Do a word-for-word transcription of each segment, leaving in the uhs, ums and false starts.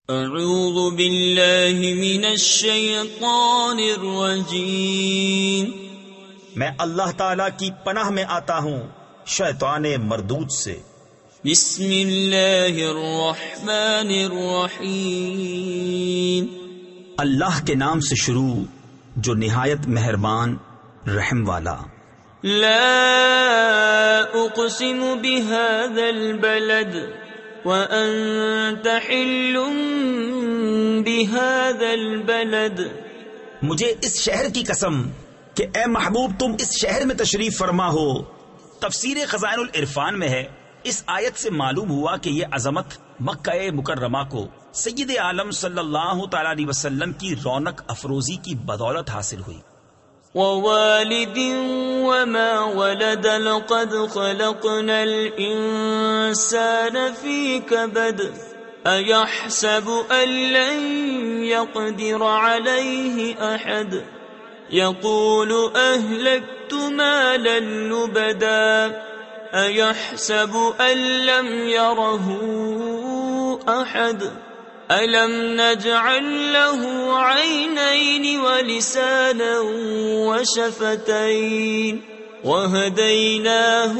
اعوذ باللہ من الشیطان الرجیم، میں اللہ تعالی کی پناہ میں آتا ہوں شیطان مردود سے۔ بسم اللہ الرحمن الرحیم، اللہ کے نام سے شروع جو نہایت مہربان رحم والا۔ لا اقسم بهذا البلد وانت حل بهذا البلد، مجھے اس شہر کی قسم کہ اے محبوب تم اس شہر میں تشریف فرما ہو۔ تفسیر خزائن العرفان میں ہے، اس آیت سے معلوم ہوا کہ یہ عظمت مکہ مکرمہ کو سید عالم صلی اللہ تعالی علیہ وسلم کی رونق افروزی کی بدولت حاصل ہوئی۔ ووالد وما ولد لقد خلقنا الإنسان في كبد أيحسب أن لن يقدر عليه أحد يقول أهلكت مالا لبدا أيحسب أن لم يره أحد أَلَمْ نَجْعَلْ لَهُ عَيْنَيْنِ وَلِسَانًا وَشَفَتَيْنِ وَهَدَيْنَاهُ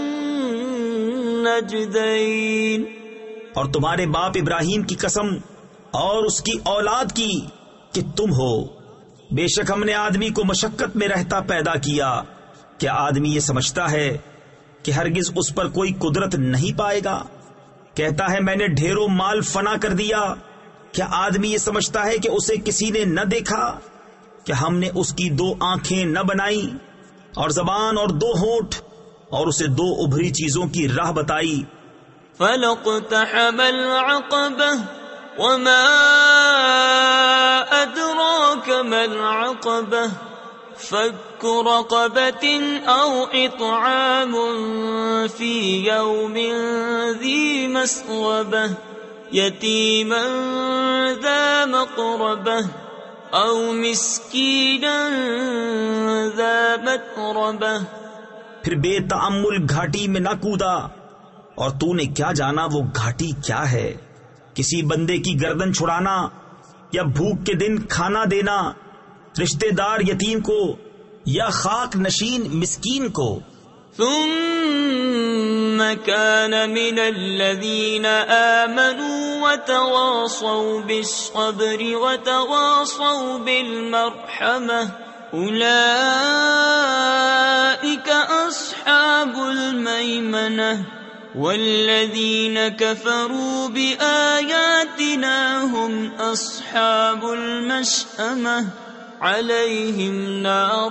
النَّجْدَيْنِ۔ اور تمہارے باپ ابراہیم کی قسم اور اس کی اولاد کی کہ تم ہو، بے شک ہم نے آدمی کو مشقت میں رہتا پیدا کیا، کیا آدمی یہ سمجھتا ہے کہ ہرگز اس پر کوئی قدرت نہیں پائے گا؟ کہتا ہے میں نے ڈھیروں مال فنا کر دیا، کیا آدمی یہ سمجھتا ہے کہ اسے کسی نے نہ دیکھا؟ کیا ہم نے اس کی دو آنکھیں نہ بنائی اور زبان اور دو ہونٹ اور اسے دو ابھری چیزوں کی راہ بتائی؟ فَلَقْتَحَمَ الْعَقَبَةَ وَمَا أَدْرَاكَ مَا الْعَقَبَةُ فَكُّ رَقَبَةٍ أَوْ إِطْعَامٌ فِي يَوْمٍ ذِي مَسْغَبَةٍ يَتِيمًا ذَا مَقْرَبَةٍ أَوْ مِسْكِينًا ذَا مَتْرَبَةٍ۔ پھر بے تأمل گھاٹی میں نہ کودا، اور تو نے کیا جانا وہ گھاٹی کیا ہے؟ کسی بندے کی گردن چھڑانا یا بھوک کے دن کھانا دینا، رشتہ دار یتیم کو یا خاک نشین مسکین کو۔ ثم كان من الذين آمنوا وتواصوا بالصبر وتواصوا بالمرحمة أولئك أصحاب الميمنة والذين كفروا بآياتنا هم أصحاب المشأمة علیہم نار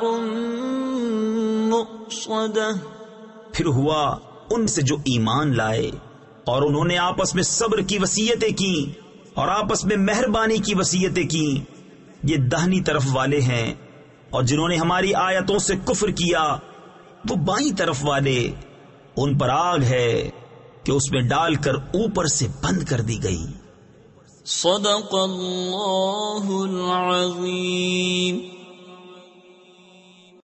مؤصدہ۔ پھر ہوا ان سے جو ایمان لائے اور انہوں نے آپس میں صبر کی وصیتیں کی اور آپس میں مہربانی کی وصیتیں کی، یہ دہنی طرف والے ہیں، اور جنہوں نے ہماری آیتوں سے کفر کیا وہ بائیں طرف والے، ان پر آگ ہے کہ اس میں ڈال کر اوپر سے بند کر دی گئی۔ صدق اللہ العظیم۔